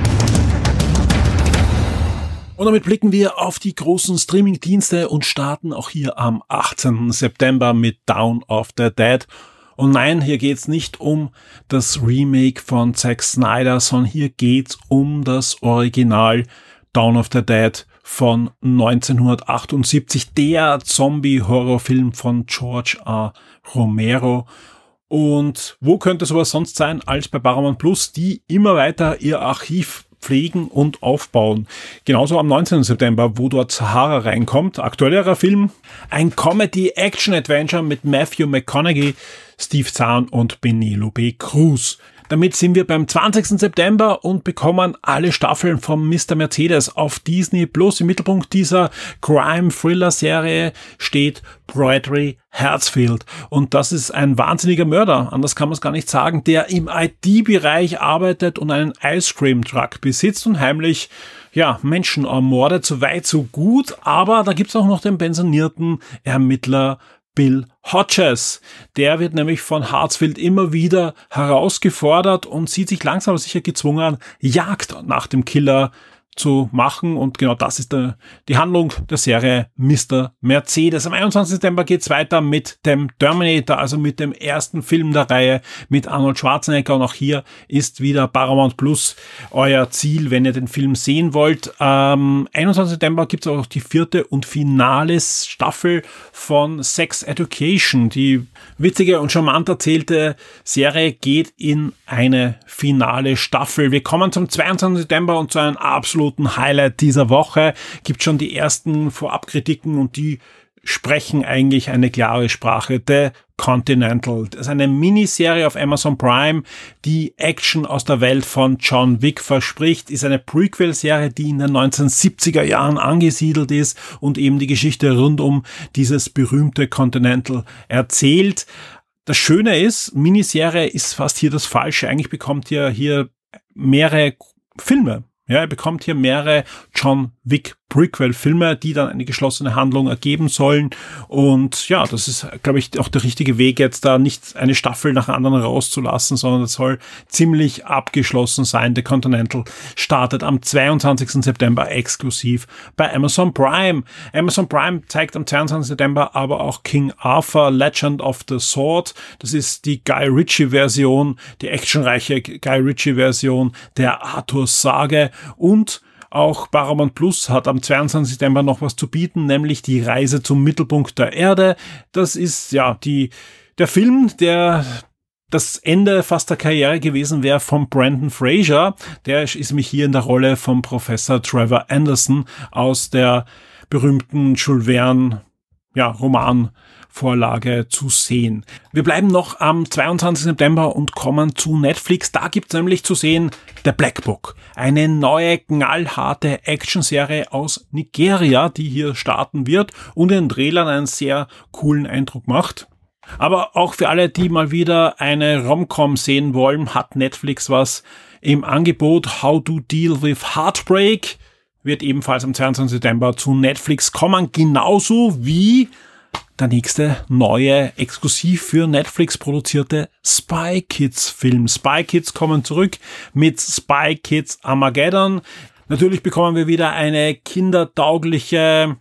Speaker 2: Und damit blicken wir auf die großen Streaming-Dienste und starten auch hier am achtzehnten September mit Dawn of the Dead. Und nein, hier geht's nicht um das Remake von Zack Snyder, sondern hier geht's um das Original Dawn of the Dead von neunzehnhundertachtundsiebzig, der Zombie-Horrorfilm von George R. Romero. Und wo könnte sowas sonst sein als bei Paramount Plus, die immer weiter ihr Archiv pflegen und aufbauen. Genauso am neunzehnten September, wo dort Sahara reinkommt. Aktuellerer Film, ein Comedy-Action-Adventure mit Matthew McConaughey, Steve Zahn und Penelope Cruz. Damit sind wir beim zwanzigsten September und bekommen alle Staffeln von Mister Mercedes auf Disney Plus. Im Mittelpunkt dieser Crime-Thriller-Serie steht Bradley Herzfield. Und das ist ein wahnsinniger Mörder, anders kann man es gar nicht sagen, der im I T-Bereich arbeitet und einen Ice-Cream-Truck besitzt und heimlich ja, Menschen ermordet, so weit, so gut. Aber da gibt's auch noch den pensionierten Ermittler Bill Hodges. Der wird nämlich von Herzfield immer wieder herausgefordert und sieht sich langsam aber sicher gezwungen, Jagd nach dem Killer zu machen, und genau das ist der, die Handlung der Serie Mister Mercedes. Am einundzwanzigsten September geht's weiter mit dem Terminator, also mit dem ersten Film der Reihe mit Arnold Schwarzenegger, und auch hier ist wieder Paramount Plus euer Ziel, wenn ihr den Film sehen wollt. Am einundzwanzigsten September gibt's auch die vierte und finale Staffel von Sex Education. Die witzige und charmant erzählte Serie geht in eine finale Staffel. Wir kommen zum zweiundzwanzigsten September und zu einem absoluten Highlight dieser Woche. Gibt schon die ersten Vorabkritiken und die sprechen eigentlich eine klare Sprache. The Continental. Das ist eine Miniserie auf Amazon Prime, die Action aus der Welt von John Wick verspricht. Ist eine Prequel-Serie, die in den neunzehnhundertsiebziger Jahren angesiedelt ist und eben die Geschichte rund um dieses berühmte Continental erzählt. Das Schöne ist, Miniserie ist fast hier das Falsche. Eigentlich bekommt ihr hier mehrere Filme. Ja, er bekommt hier mehrere John Wick Prequel-Filme, die dann eine geschlossene Handlung ergeben sollen. Und ja, das ist, glaube ich, auch der richtige Weg, jetzt da nicht eine Staffel nach der anderen rauszulassen, sondern es soll ziemlich abgeschlossen sein. The Continental startet am zweiundzwanzigsten September exklusiv bei Amazon Prime. Amazon Prime zeigt am zweiundzwanzigsten September aber auch King Arthur, Legend of the Sword. Das ist die Guy Ritchie-Version, die actionreiche Guy Ritchie-Version der Arthur-Sage. Und auch Paramount Plus hat am zweiundzwanzigsten September noch was zu bieten, nämlich die Reise zum Mittelpunkt der Erde. Das ist ja die der Film, der das Ende fast der Karriere gewesen wäre von Brendan Fraser. Der ist nämlich hier in der Rolle von Professor Trevor Anderson aus der berühmten Jules Verne ja, Roman Vorlage zu sehen. Wir bleiben noch am zweiundzwanzigsten September und kommen zu Netflix. Da gibt's nämlich zu sehen The Black Book, eine neue knallharte Actionserie aus Nigeria, die hier starten wird und in den Trailern einen sehr coolen Eindruck macht. Aber auch für alle, die mal wieder eine Rom-Com sehen wollen, hat Netflix was im Angebot. How to Deal with Heartbreak wird ebenfalls am zweiundzwanzigsten September zu Netflix kommen, genauso wie der nächste neue, exklusiv für Netflix produzierte Spy Kids Film. Spy Kids kommen zurück mit Spy Kids Armageddon. Natürlich bekommen wir wieder eine kindertaugliche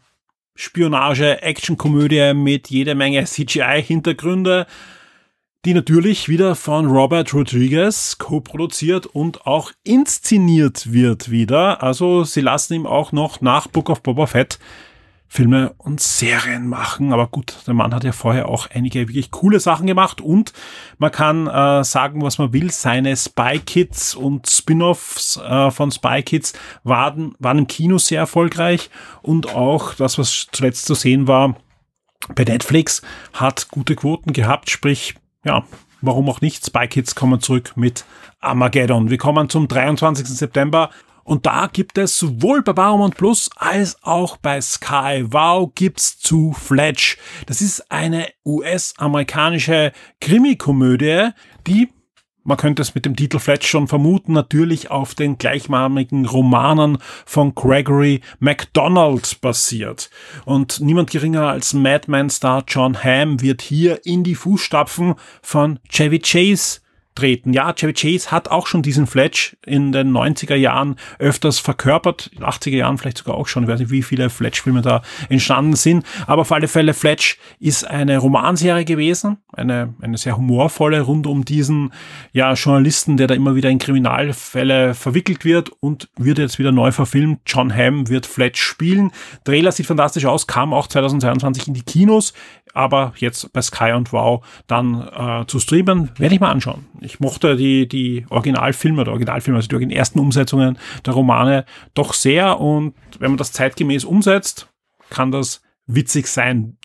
Speaker 2: Spionage-Action-Komödie mit jede Menge C G I-Hintergründe, die natürlich wieder von Robert Rodriguez co-produziert und auch inszeniert wird wieder. Also sie lassen ihm auch noch nach Book of Boba Fett Filme und Serien machen. Aber gut, der Mann hat ja vorher auch einige wirklich coole Sachen gemacht und man kann äh, sagen, was man will, seine Spy Kids und Spin-Offs äh, von Spy Kids waren, waren im Kino sehr erfolgreich und auch das, was zuletzt zu sehen war bei Netflix, hat gute Quoten gehabt, sprich, ja, warum auch nicht, Spy Kids kommen zurück mit Armageddon. Wir kommen zum dreiundzwanzigsten September. Und da gibt es sowohl bei Paramount Plus als auch bei Sky Wow gibt's zu Fletch. Das ist eine U S-amerikanische Krimikomödie, die, man könnte es mit dem Titel Fletch schon vermuten, natürlich auf den gleichnamigen Romanen von Gregory MacDonald basiert. Und niemand geringer als Madman-Star John Hamm wird hier in die Fußstapfen von Chevy Chase treten. Ja, Chevy Chase hat auch schon diesen Fletch in den neunziger Jahren öfters verkörpert, in den achtziger Jahren vielleicht sogar auch schon, ich weiß nicht, wie viele Fletch-Filme da entstanden sind, aber auf alle Fälle, Fletch ist eine Romanserie gewesen, eine eine sehr humorvolle, rund um diesen ja Journalisten, der da immer wieder in Kriminalfälle verwickelt wird und wird jetzt wieder neu verfilmt. John Hamm wird Fletch spielen. Trailer sieht fantastisch aus, kam auch zweitausendzweiundzwanzig in die Kinos, aber jetzt bei Sky und Wow dann äh, zu streamen, werde ich mal anschauen. Ich mochte die die Originalfilme oder Originalfilme, also die ersten Umsetzungen der Romane doch sehr und wenn man das zeitgemäß umsetzt, kann das witzig sein.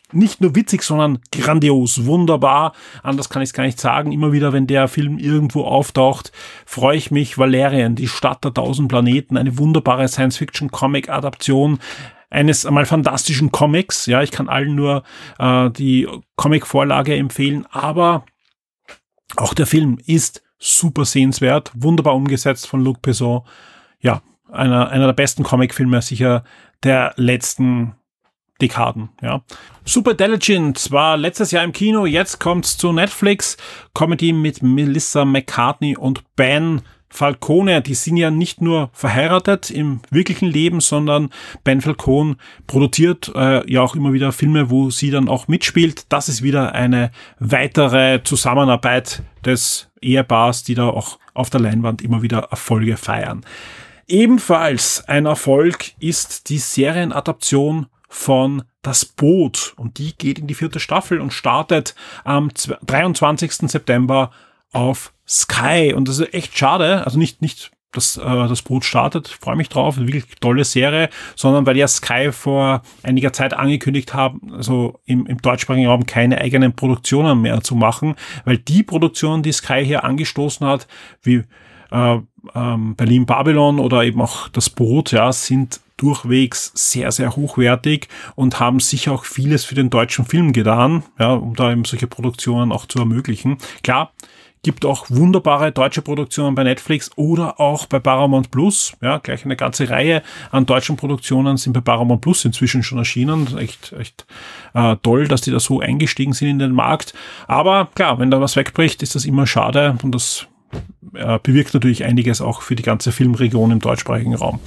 Speaker 2: nicht nur witzig, sondern grandios, wunderbar. Anders kann ich es gar nicht sagen. Immer wieder, wenn der Film irgendwo auftaucht, freue ich mich. Valerian, die Stadt der tausend Planeten, eine wunderbare Science-Fiction-Comic-Adaption eines einmal fantastischen Comics. Ja, ich kann allen nur äh, die Comic-Vorlage empfehlen, aber auch der Film ist super sehenswert, wunderbar umgesetzt von Luc Besson. Ja, einer, einer der besten Comic-Filme sicher der letzten Dekaden, ja. Superintelligent war letztes Jahr im Kino, jetzt kommt's zu Netflix. Comedy mit Melissa McCartney und Ben Falcone. Die sind ja nicht nur verheiratet im wirklichen Leben, sondern Ben Falcone produziert äh, ja auch immer wieder Filme, wo sie dann auch mitspielt. Das ist wieder eine weitere Zusammenarbeit des Ehepaars, die da auch auf der Leinwand immer wieder Erfolge feiern. Ebenfalls ein Erfolg ist die Serienadaption von Das Boot, und die geht in die vierte Staffel und startet am dreiundzwanzigsten September auf Sky, und das ist echt schade, also nicht, nicht, dass äh, Das Boot startet, ich freue mich drauf, eine wirklich tolle Serie, sondern weil ja Sky vor einiger Zeit angekündigt haben, also im, im deutschsprachigen Raum keine eigenen Produktionen mehr zu machen, weil die Produktion, die Sky hier angestoßen hat, wie äh, ähm, Berlin Babylon oder eben auch Das Boot, ja, sind durchwegs sehr, sehr hochwertig und haben sicher auch vieles für den deutschen Film getan, ja, um da eben solche Produktionen auch zu ermöglichen. Klar, gibt auch wunderbare deutsche Produktionen bei Netflix oder auch bei Paramount Plus, ja, gleich eine ganze Reihe an deutschen Produktionen sind bei Paramount Plus inzwischen schon erschienen. Echt, echt äh, toll, dass die da so eingestiegen sind in den Markt. Aber klar, wenn da was wegbricht, ist das immer schade, und das äh, bewirkt natürlich einiges auch für die ganze Filmregion im deutschsprachigen Raum.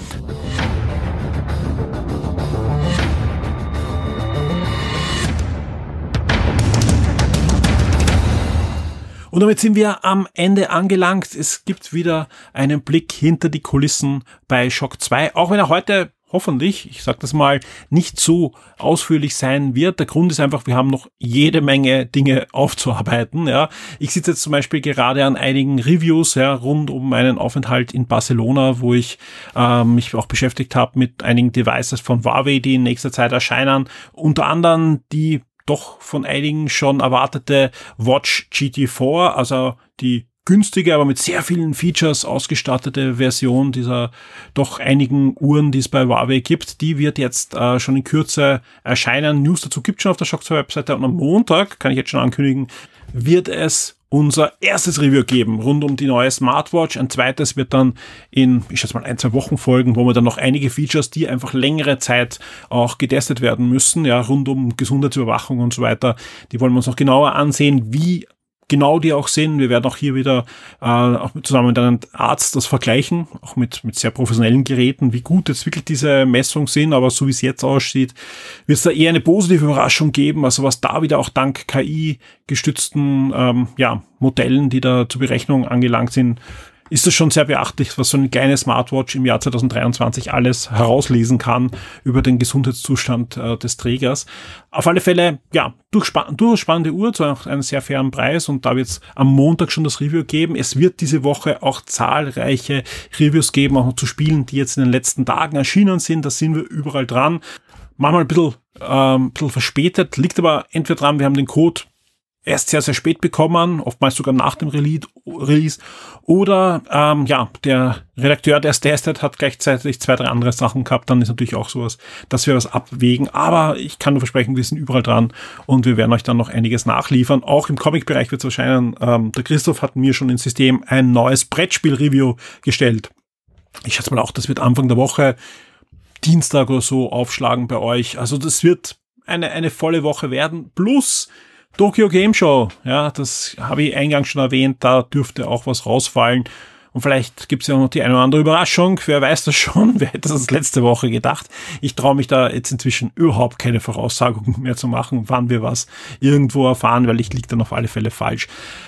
Speaker 2: Und damit sind wir am Ende angelangt. Es gibt wieder einen Blick hinter die Kulissen bei Shock zwei, auch wenn er heute hoffentlich, ich sag das mal, nicht so ausführlich sein wird. Der Grund ist einfach, wir haben noch jede Menge Dinge aufzuarbeiten. Ja, ich sitze jetzt zum Beispiel gerade an einigen Reviews, ja, rund um meinen Aufenthalt in Barcelona, wo ich äh, mich auch beschäftigt habe mit einigen Devices von Huawei, die in nächster Zeit erscheinen. Unter anderem die doch von einigen schon erwartete Watch G T vier, also die günstige, aber mit sehr vielen Features ausgestattete Version dieser doch einigen Uhren, die es bei Huawei gibt. Die wird jetzt äh, schon in Kürze erscheinen. News dazu gibt es schon auf der Shock zwei Webseite, und am Montag, kann ich jetzt schon ankündigen, wird es unser erstes Review geben rund um die neue Smartwatch. Ein zweites wird dann in, ich schätze mal, ein, zwei Wochen folgen, wo wir dann noch einige Features, die einfach längere Zeit auch getestet werden müssen, ja, rund um Gesundheitsüberwachung und so weiter, die wollen wir uns noch genauer ansehen, wie genau die auch sind. Wir werden auch hier wieder äh, auch zusammen mit einem Arzt das vergleichen, auch mit mit sehr professionellen Geräten, wie gut jetzt wirklich diese Messungen sind, aber so wie es jetzt aussieht, wird es da eher eine positive Überraschung geben, also was da wieder auch dank K I-gestützten ähm, ja, Modellen, die da zur Berechnung angelangt sind, ist das schon sehr beachtlich, was so eine kleine Smartwatch im Jahr zweitausenddreiundzwanzig alles herauslesen kann über den Gesundheitszustand äh, des Trägers. Auf alle Fälle, ja, durchspa- durchspannende Uhr zu einem sehr fairen Preis, und da wird es am Montag schon das Review geben. Es wird diese Woche auch zahlreiche Reviews geben, auch noch zu Spielen, die jetzt in den letzten Tagen erschienen sind. Da sind wir überall dran. Manchmal ein bisschen, ähm, ein bisschen verspätet, liegt aber entweder dran, wir haben den Code erst sehr, sehr spät bekommen, oftmals sogar nach dem Release, oder ähm, ja, der Redakteur, der es testet, hat gleichzeitig zwei, drei andere Sachen gehabt, dann ist natürlich auch sowas, dass wir was abwägen, aber ich kann nur versprechen, wir sind überall dran, und wir werden euch dann noch einiges nachliefern. Auch im Comic-Bereich wird es erscheinen. Ähm, der Christoph hat mir schon ins System ein neues Brettspiel-Review gestellt. Ich schätze mal auch, das wird Anfang der Woche, Dienstag oder so, aufschlagen bei euch. Also das wird eine, eine volle Woche werden, plus Tokyo Game Show, ja, das habe ich eingangs schon erwähnt, da dürfte auch was rausfallen, und vielleicht gibt es ja noch die eine oder andere Überraschung, wer weiß das schon, wer hätte das letzte Woche gedacht. Ich traue mich da jetzt inzwischen überhaupt keine Voraussagungen mehr zu machen, wann wir was irgendwo erfahren, weil ich liege dann auf alle Fälle falsch.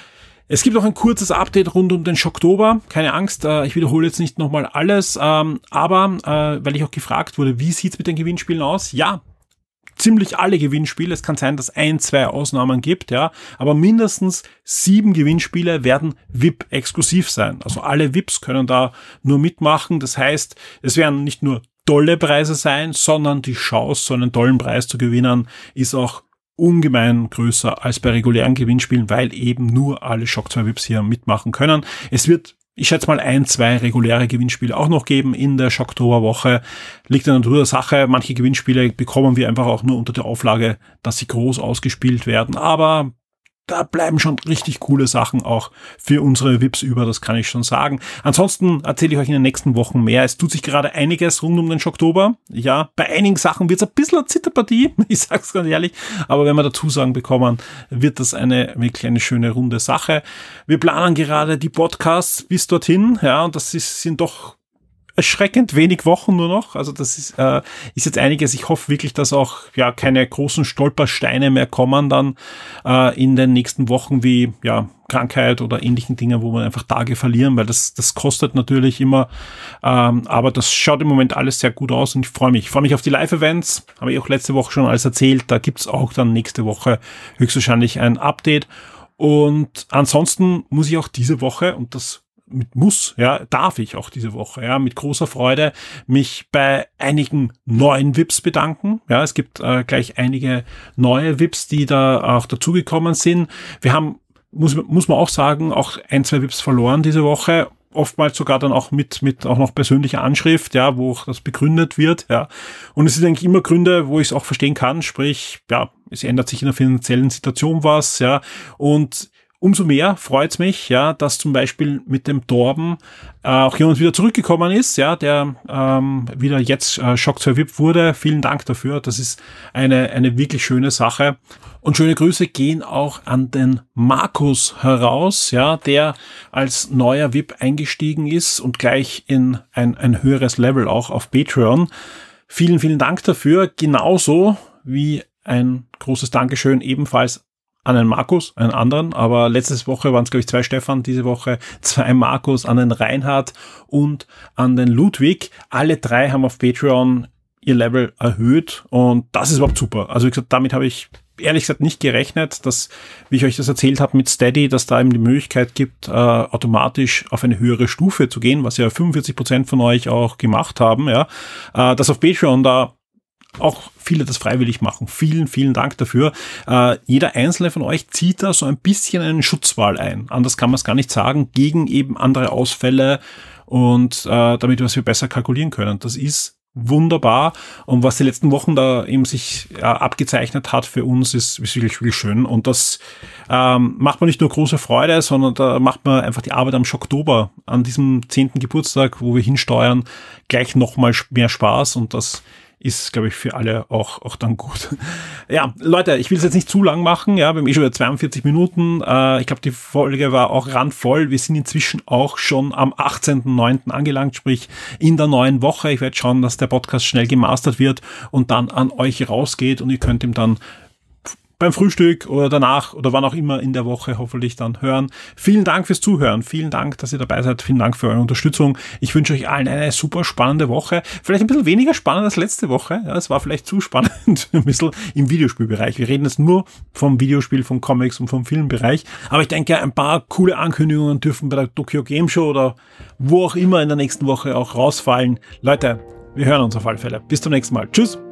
Speaker 2: Es gibt auch ein kurzes Update rund um den Shocktober, keine Angst, äh, ich wiederhole jetzt nicht nochmal alles, ähm, aber äh, weil ich auch gefragt wurde, wie sieht's mit den Gewinnspielen aus? Ja, ziemlich alle Gewinnspiele. Es kann sein, dass ein, zwei Ausnahmen gibt, ja, aber mindestens sieben Gewinnspiele werden V I P-exklusiv sein. Also alle V I Ps können da nur mitmachen. Das heißt, es werden nicht nur tolle Preise sein, sondern die Chance, so einen tollen Preis zu gewinnen, ist auch ungemein größer als bei regulären Gewinnspielen, weil eben nur alle Shock zwei V I Ps hier mitmachen können. Es wird, ich schätze mal, ein, zwei reguläre Gewinnspiele auch noch geben in der Shocktoberwoche. Liegt in der Natur der Sache. Manche Gewinnspiele bekommen wir einfach auch nur unter der Auflage, dass sie groß ausgespielt werden. Aber da bleiben schon richtig coole Sachen auch für unsere V I Ps über, das kann ich schon sagen. Ansonsten erzähle ich euch in den nächsten Wochen mehr. Es tut sich gerade einiges rund um den Shocktober. Ja, bei einigen Sachen wird es ein bisschen eine Zitterpartie, ich sag's ganz ehrlich, aber wenn wir dazu sagen bekommen, wird das eine wirklich eine schöne runde Sache. Wir planen gerade die Podcasts bis dorthin, ja, und das ist, sind doch erschreckend wenig Wochen nur noch. Also das ist, äh, ist jetzt einiges. Ich hoffe wirklich, dass auch ja keine großen Stolpersteine mehr kommen dann äh, in den nächsten Wochen wie ja Krankheit oder ähnlichen Dingen, wo man einfach Tage verlieren, weil das das kostet natürlich immer. Ähm, aber das schaut im Moment alles sehr gut aus und ich freue mich. Ich freue mich auf die Live-Events. Habe ich auch letzte Woche schon alles erzählt. Da gibt's auch dann nächste Woche höchstwahrscheinlich ein Update. Und ansonsten muss ich auch diese Woche, und das mit muss, ja, darf ich auch diese Woche, ja, mit großer Freude mich bei einigen neuen V I Ps bedanken. Ja, es gibt äh, gleich einige neue V I Ps, die da auch dazugekommen sind. Wir haben, muss, muss man auch sagen, auch ein, zwei V I Ps verloren diese Woche. Oftmals sogar dann auch mit, mit auch noch persönlicher Anschrift, ja, wo auch das begründet wird, ja. Und es sind eigentlich immer Gründe, wo ich es auch verstehen kann, sprich, ja, es ändert sich in der finanziellen Situation was, ja, und umso mehr freut's mich, ja, dass zum Beispiel mit dem Torben äh, auch jemand wieder zurückgekommen ist, ja, der ähm, wieder jetzt äh, Shock zwei V I P wurde. Vielen Dank dafür. Das ist eine eine wirklich schöne Sache. Und schöne Grüße gehen auch an den Markus heraus, ja, der als neuer V I P eingestiegen ist und gleich in ein ein höheres Level auch auf Patreon. Vielen, vielen Dank dafür. Genauso wie ein großes Dankeschön ebenfalls an den Markus, einen anderen, aber letzte Woche waren es, glaube ich, zwei Stefan, diese Woche zwei Markus, an den Reinhard und an den Ludwig. Alle drei haben auf Patreon ihr Level erhöht und das ist überhaupt super. Also wie gesagt, damit habe ich ehrlich gesagt nicht gerechnet, dass, wie ich euch das erzählt habe mit Steady, dass da eben die Möglichkeit gibt, äh, automatisch auf eine höhere Stufe zu gehen, was ja fünfundvierzig Prozent von euch auch gemacht haben, ja, äh, dass auf Patreon da auch viele das freiwillig machen. Vielen, vielen Dank dafür. Äh, jeder einzelne von euch zieht da so ein bisschen einen Schutzwall ein. Anders kann man es gar nicht sagen, gegen eben andere Ausfälle und äh, damit wir es besser kalkulieren können. Das ist wunderbar. Und was die letzten Wochen da eben sich ja, abgezeichnet hat für uns, ist, ist wirklich, wirklich schön. Und das ähm, macht man nicht nur große Freude, sondern da macht man einfach die Arbeit am Schocktober, an diesem zehnten Geburtstag, wo wir hinsteuern, gleich nochmal mehr Spaß. Und das ist, glaube ich, für alle auch auch dann gut. Ja, Leute, ich will es jetzt nicht zu lang machen. Ja, wir haben eh schon wieder zweiundvierzig Minuten. Äh, ich glaube, die Folge war auch randvoll. Wir sind inzwischen auch schon am achtzehnten neunten angelangt, sprich in der neuen Woche. Ich werde schauen, dass der Podcast schnell gemastert wird und dann an euch rausgeht und ihr könnt ihm dann beim Frühstück oder danach oder wann auch immer in der Woche hoffentlich dann hören. Vielen Dank fürs Zuhören. Vielen Dank, dass ihr dabei seid. Vielen Dank für eure Unterstützung. Ich wünsche euch allen eine super spannende Woche. Vielleicht ein bisschen weniger spannend als letzte Woche. Ja, es war vielleicht zu spannend ein bisschen im Videospielbereich. Wir reden jetzt nur vom Videospiel, vom Comics und vom Filmbereich. Aber ich denke, ein paar coole Ankündigungen dürfen bei der Tokyo Game Show oder wo auch immer in der nächsten Woche auch rausfallen. Leute, wir hören uns auf alle Fälle. Bis zum nächsten Mal. Tschüss.